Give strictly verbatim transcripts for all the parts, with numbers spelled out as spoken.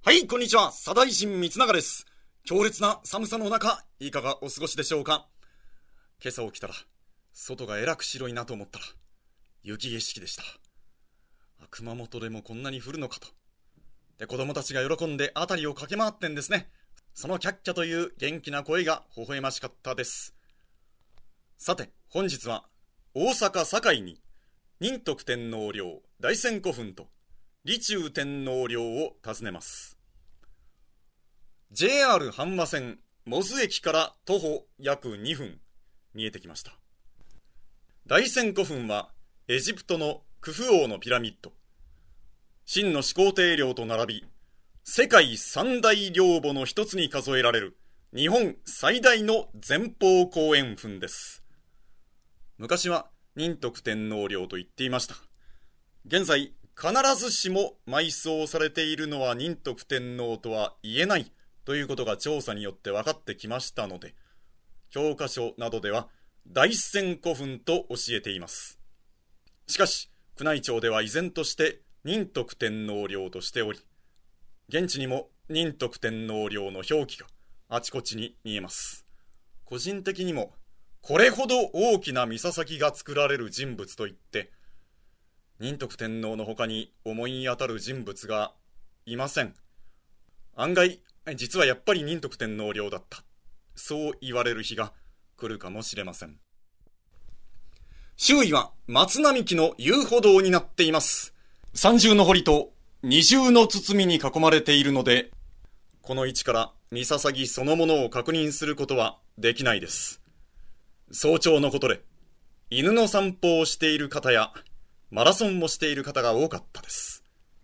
はい、こんにちは。左大臣光永です。強烈な寒さの中、いかがお過ごしでしょうか。今朝起きたら、外がえらく白いなと思ったら、雪景色でした。熊本でもこんなに降るのかと。で、子供たちが喜んで辺りを駆け回ってんですね。そのキャッキャという元気な声が微笑ましかったです。さて、本日は、大阪堺に、仁徳天皇陵大仙古墳と、利中天皇陵を訪ねます。ジェイアール 阪和線モズ駅から徒歩約にふん見えてきました。大仙古墳はエジプトのクフ王のピラミッド、秦の始皇帝陵と並び世界三大陵墓の一つに数えられる日本最大の前方後円墳です。昔は仁徳天皇陵と言っていました。現在必ずしも埋葬されているのは仁徳天皇とは言えないということが調査によって分かってきましたので、教科書などでは大仙古墳と教えています。しかし宮内庁では依然として仁徳天皇陵としており、現地にも仁徳天皇陵の表記があちこちに見えます。個人的にもこれほど大きな岬が作られる人物といって仁徳天皇の他に思い当たる人物がいません。案外実はやっぱり仁徳天皇陵だった、そう言われる日が来るかもしれません。周囲は松並木の遊歩道になっています。三重の堀と二重の包みに囲まれているので、この位置から三捧そのものを確認することはできないです。早朝のことで犬の散歩をしている方やマラソンもしている方が多かったです。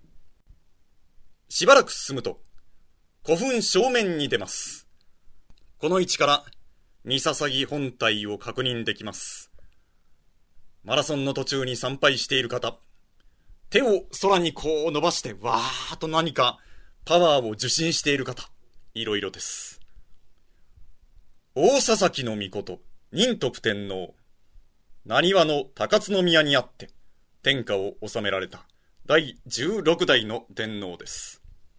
しばらく進むと古墳正面に出ます。この位置から三捧本体を確認できます。マラソンの途中に参拝している方、手を空にこう伸ばしてわーっと何かパワーを受信している方、いろいろです。大佐々木の命、仁徳天皇、浪速の高津宮にあって天下を治められた第じゅうろく代の天皇です。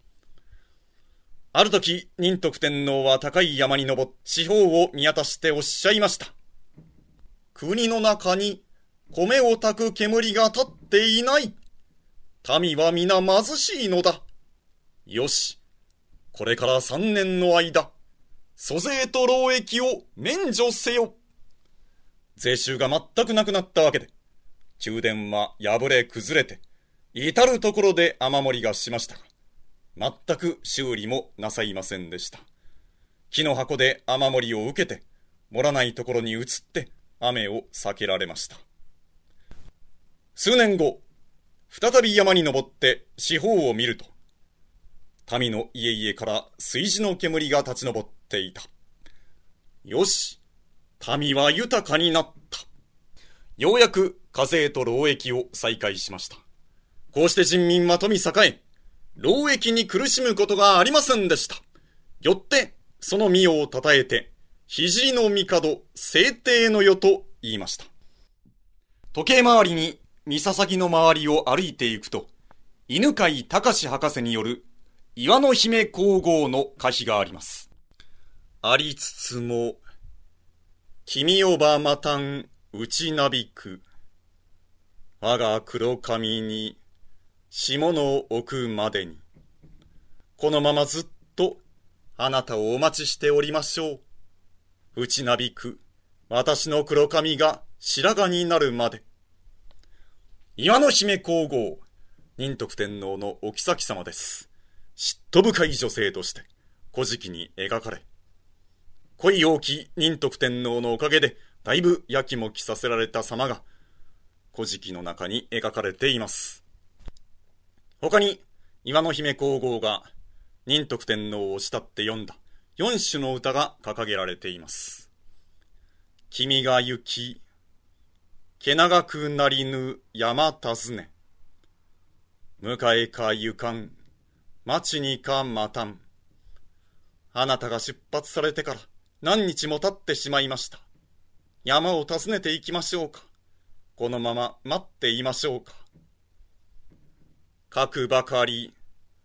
ある時、仁徳天皇は高い山に登って四方を見渡しておっしゃいました。国の中に米を炊く煙が立っていない。民は皆貧しいのだ。よし、これから三年の間、租税と労役を免除せよ。税収が全くなくなったわけで、宮殿は破れ崩れて、至るところで雨漏りがしましたが、全く修理もなさいませんでした。木の箱で雨漏りを受けて、盛らないところに移って雨を避けられました。数年後、再び山に登って四方を見ると、民の家々から炊事の煙が立ち上っていた。よし、民は豊かになった。ようやく課税と労役を再開しました。こうして人民は富栄え、労役に苦しむことがありませんでした。よってその御代をたたえて、聖の帝清帝の世と言いました。時計回りに三捧の周りを歩いていくと、犬飼隆博士による岩の姫皇后の歌碑があります。ありつつも君をばまたん打ちなびく、我が黒髪に霜の置くまでに、このままずっとあなたをお待ちしておりましょう。打ちなびく私の黒髪が白髪になるまで。岩の姫皇后、仁徳天皇のお妃様です。嫉妬深い女性として古事記に描かれ、恋多き仁徳天皇のおかげでだいぶやきもきさせられた様が古事記の中に描かれています。他に岩の姫皇后が仁徳天皇を慕って詠んだ四首の歌が掲げられています。君が行き、けながくなりぬ山訪ね、迎えかゆかん、待ちにかまたん。あなたが出発されてから何日も経ってしまいました。山を訪ねて行きましょうか。このまま待っていましょうか。かくばかり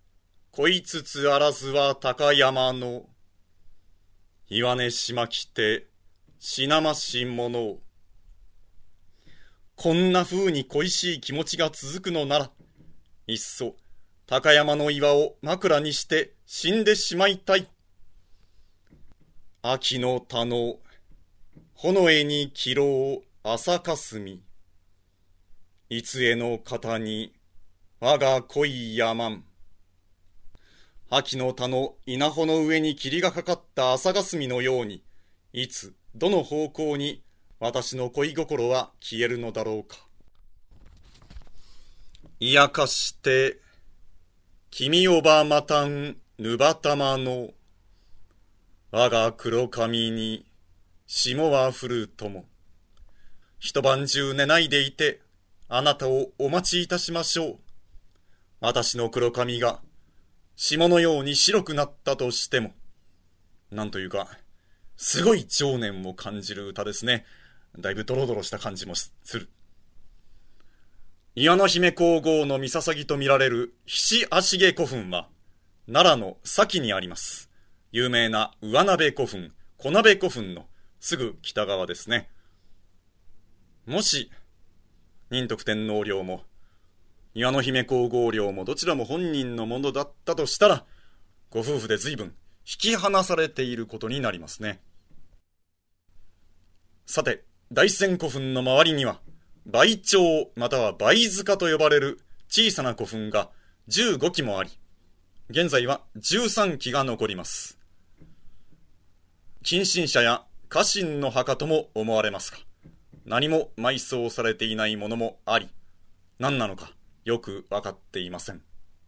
こいつつあらずは高山の、岩根島来て、品ましものを。こんな風に恋しい気持ちが続くのなら、いっそ、高山の岩を枕にして死んでしまいたい。秋の田の、炎絵にきろう朝霞。いつえの方に、我が恋山ん。秋の田の稲穂の上に霧がかかった朝霞のように、いつ、どの方向に、私の恋心は消えるのだろうか。いやかして、君おばまたんぬばたまの、我が黒髪に霜は降るとも。一晩中寝ないでいて、あなたをお待ちいたしましょう。私の黒髪が霜のように白くなったとしても、なんというか、すごい情念を感じる歌ですね。だいぶドロドロした感じもする。岩の姫皇后の見捧ぎと見られる菱足毛古墳は、奈良の佐岐にあります。有名な上鍋古墳、小鍋古墳のすぐ北側ですね。もし、仁徳天皇陵も、岩の姫皇后陵もどちらも本人のものだったとしたら、ご夫婦で随分引き離されていることになりますね。さて、大仙古墳の周りには、梅町または梅塚と呼ばれる小さな古墳がじゅうご基もあり、現在はじゅうさん基が残ります。近親者や家臣の墓とも思われますが、何も埋葬されていないものもあり、何なのかよくわかっていません。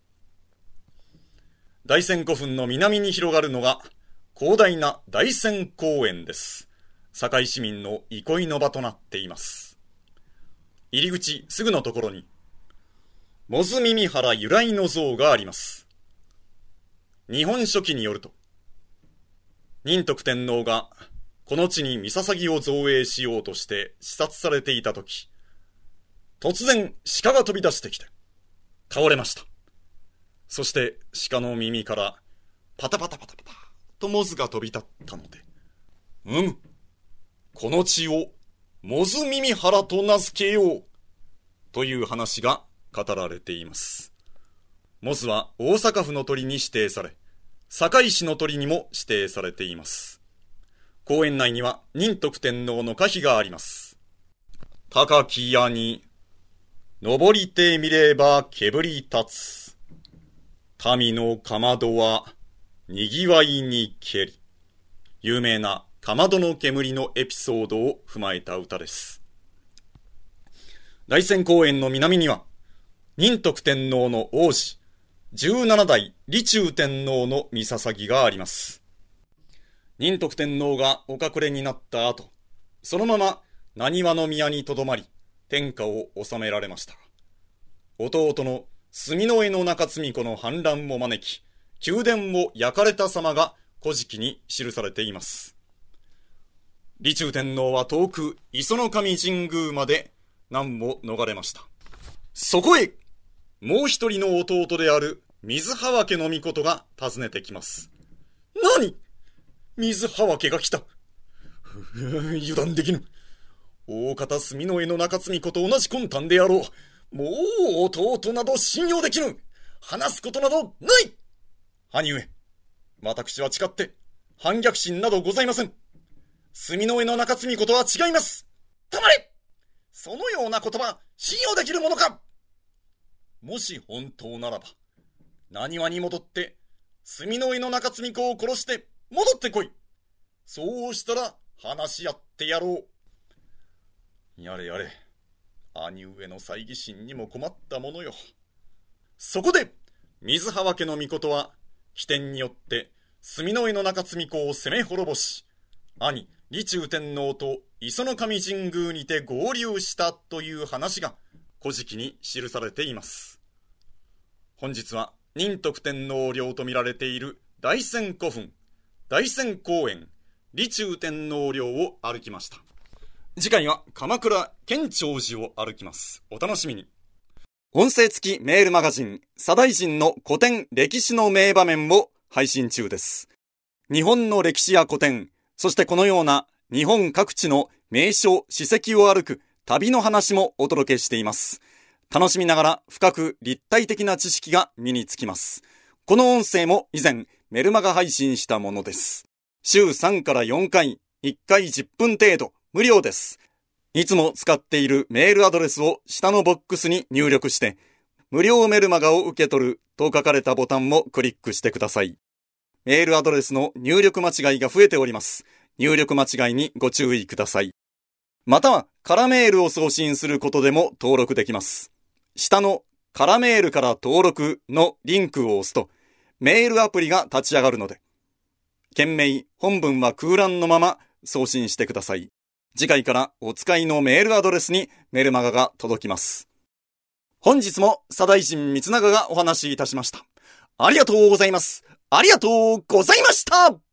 大仙古墳の南に広がるのが広大な大仙公園です。堺市民の憩いの場となっています。入り口すぐのところに、モズミミハラ由来の像があります。日本書紀によると、仁徳天皇がこの地に見捧ぎを造営しようとして視察されていたとき、突然鹿が飛び出してきて、倒れました。そして鹿の耳からパタパタパタパタとモズが飛び立ったので、うむ、この地をモズミミハラと名付けようという話が語られています。モズは大阪府の鳥に指定され、堺市の鳥にも指定されています。公園内には仁徳天皇の歌碑があります。高き矢に登りてみれば煙立つ。民のかまどはにぎわいにけり。有名なかまどの煙のエピソードを踏まえた歌です。大仙公園の南には、仁徳天皇の皇子、じゅうななだい李中天皇の見捧ぎがあります。仁徳天皇がお隠れになった後、そのまま浪速の宮にとどまり、天下を治められました。弟の住之江の中津子の反乱を招き、宮殿を焼かれた様が古事記に記されています。李中天皇は遠く磯の神神宮まで難を逃れました。そこへ、もう一人の弟である水は家の御事が訪ねてきます。何？水は家が来た。油断できぬ。大方住之江の中津子と同じ魂胆であろう。もう弟など信用できぬ。話すことなどない。兄上、私は誓って反逆心などございません。住之江の中津子とは違います。たまれ！そのような言葉、信用できるものか。もし本当ならば、浪速に戻って、住之江の中津子を殺して戻ってこい。そうしたら話し合ってやろう。やれやれ、兄上の猜疑心にも困ったものよ。そこで、水は家の御事は、起点によって、住之江の中津子を攻め滅ぼし、兄、李中天皇と磯の神神宮にて合流したという話が古事記に記されています。本日は仁徳天皇陵と見られている大仙古墳、大仙公園、李中天皇陵を歩きました。次回は鎌倉建長寺を歩きます。お楽しみに。 音声付きメールマガジン、左大臣の古典歴史の名場面を配信中です。日本の歴史や古典、そしてこのような日本各地の名所、史跡を歩く旅の話もお届けしています。楽しみながら深く立体的な知識が身につきます。この音声も以前メルマガ配信したものです。週さんからよんかい、いっかいじゅっぷん程度、無料です。いつも使っているメールアドレスを下のボックスに入力して、無料メルマガを受け取ると書かれたボタンをクリックしてください。メールアドレスの入力間違いが増えております。入力間違いにご注意ください。または、空メールを送信することでも登録できます。下の空メールから登録のリンクを押すと、メールアプリが立ち上がるので、件名、本文は空欄のまま送信してください。次回からお使いのメールアドレスにメルマガが届きます。本日も左大臣光長がお話しいたしました。ありがとうございます。ありがとうございました。